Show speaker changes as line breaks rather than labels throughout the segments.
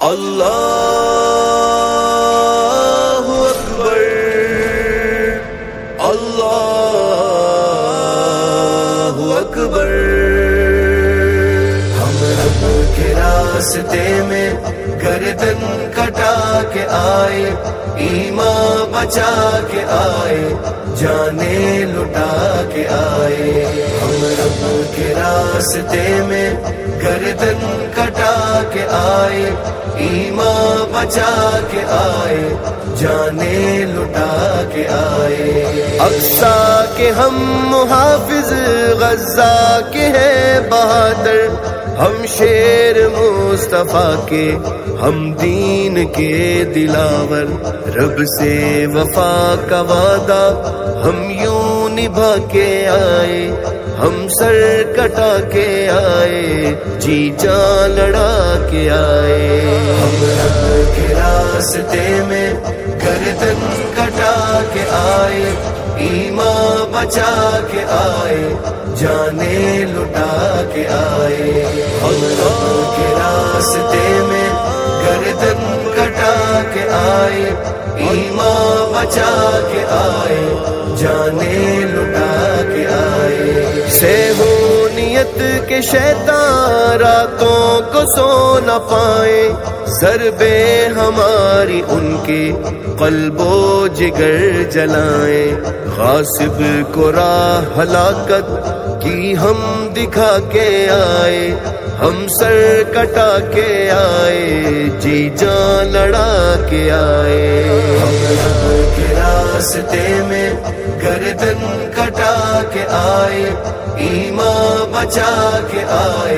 اللہ اکبر اللہ اکبر۔ ہم رب کے راستے میں گردن کٹا کے آئے، ایمان بچا کے آئے، جانیں لٹا کے آئے۔ ہم رب کے راستے میں گردن کٹا کے آئے، ایمان بچا کے آئے، جانیں لٹا کے آئے۔ اقصی کے ہم محافظ، غزہ کے ہیں بہادر، ہم شیر مصطفیٰ کے، ہم دین کے دلاور۔ رب سے وفا کا وعدہ ہم یوں نبھا کے آئے، ہم سر کٹا کے آئے، جی جان لڑا کے آئے۔ ہم رب کے راستے میں گردن کٹا کے آئے، ایمان بچا کے آئے، جانیں لٹا کے آئے۔ ہم رب کے راستے میں گردن کٹا کے آئے، ایمان بچا کے آئے، جانیں لٹا کے آئے۔ سہونیت کے شیطان راتوں کو سو نہ پائے، ضربیں ہماری ان کے قلب و جگر جلائیں۔ غاصب کو راہ ہلاکت کی ہم دکھا کے آئے، ہم سر کٹا کے آئے، جی جان لڑا کے آئے۔ ہم رب کے راستے میں گردن کٹا کے آئے، ایمان بچا کے آئے،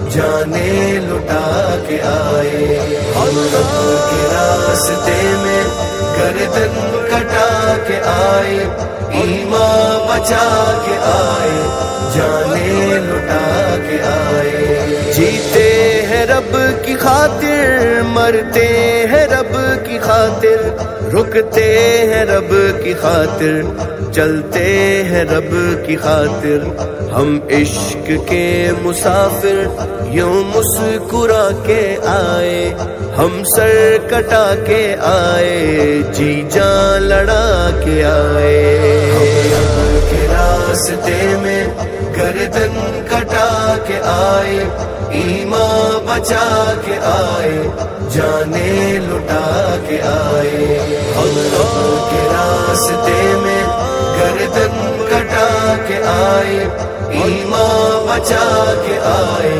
جانیں لٹا کے آئے۔ ہم رب کے راستے میں گردن کٹا کے آئے، ایمان بچا کے آئے، جانیں لٹا کے آئے۔ جیتے ہیں رب کی خاطر، مرتے ہیں رب کی خاطر، رکتے ہیں رب کی خاطر، چلتے ہیں رب کی خاطر۔ ہم عشق کے مسافر یوں مسکرا کے آئے، ہم سر کٹا کے آئے، جی جان لڑا کے آئے۔ ہم رب کے راستے میں گردن کٹا کے آئے، ایمان بچا کے آئے، جانیں لٹا کے آئے۔ ہم رب کے راستے میں گردن کٹا کے آئے، ایمان بچا کے آئے،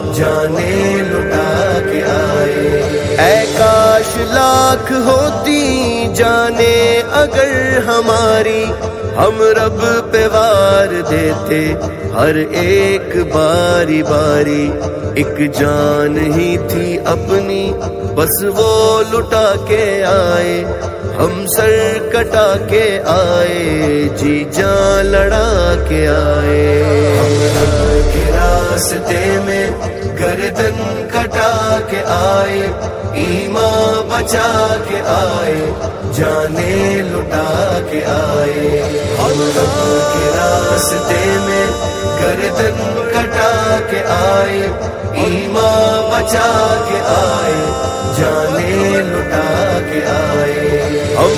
جانیں لٹا کے آئے۔ اے کاش لاکھ ہوتی جانیں اگر ہماری، ہم رب پہ وار دیتے ہر ایک باری باری۔ ایک جان ہی تھی اپنی بس وہ لٹا کے آئے، ہم سر کٹا کے آئے، جی جان لڑا کے آئے۔ ہم رب کے راستے میں گردن کٹا کے آئے، ایمان بچا کے آئے، جانیں لٹا کے آئے۔ ہم رب کے راستے میں گردن کٹا کے آئے، ایمان بچا کے آئے، جانیں لٹا کے آئے۔ ہم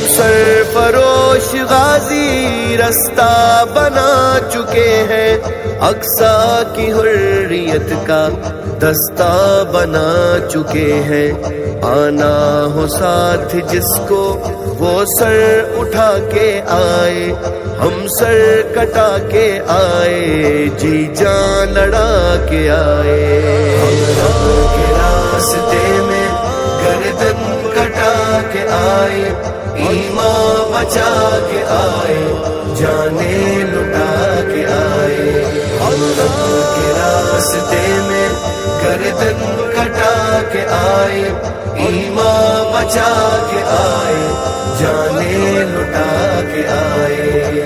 سرفروش غازی رستہ بنا چکے ہیں، اقصی کی حریت کا دستہ بنا چکے ہیں۔ آنا ہو ساتھ جس کو وہ سر اٹھا کے آئے، ہم سر کٹا کے آئے، جی جان لڑا کے آئے۔ ہم رب کے راستے میں گردن کٹا کے آئے، ایمان بچا کے آئے، جانیں لٹا کے آئے۔ ہم رب کے راستے میں گردن کٹا کے آئے، ایمان بچا کے آئے، جانیں لٹا کے آئے۔